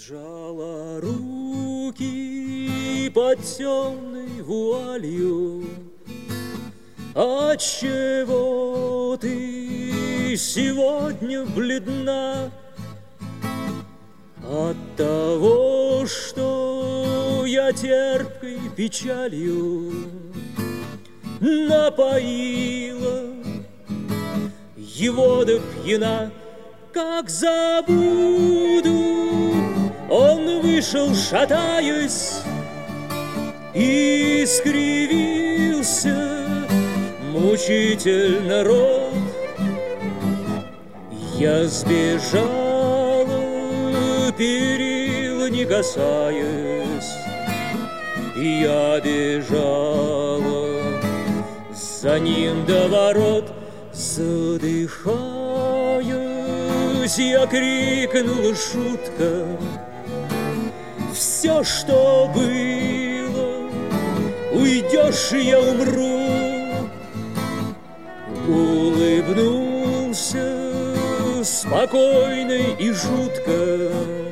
Сжала руки под темной вуалью. Отчего ты сегодня бледна? От того, что я терпкой печалью напоила его до пьяна. Как забуду, он вышел, шатаясь, и скривился мучительно рот. Я сбежала, перил не касаясь, я бежала за ним до ворот. Задыхаясь, я крикнула шутка: все, что было, уйдешь, я умру. Улыбнулся спокойно и жутко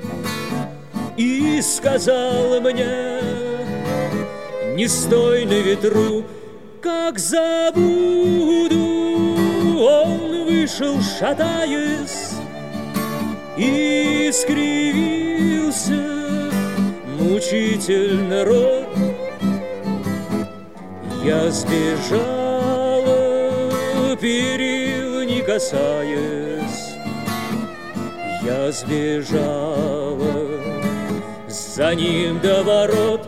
и сказал мне: не стой на ветру. Как забуду, он вышел, шатаясь, и скривился мучительно рот. Я сбежала, перил не касаясь, я сбежала за ним до ворот.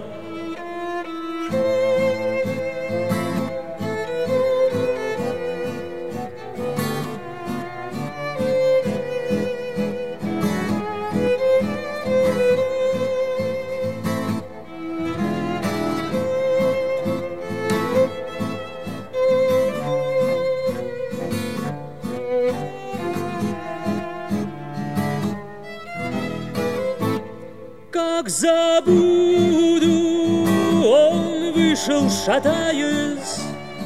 Как забуду, он вышел, шатаясь,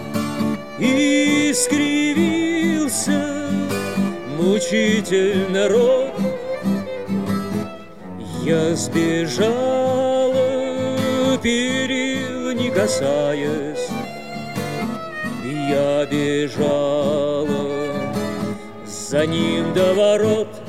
и скривился мучительно рот. Я сбежала, перил не касаясь, я бежала за ним до ворот.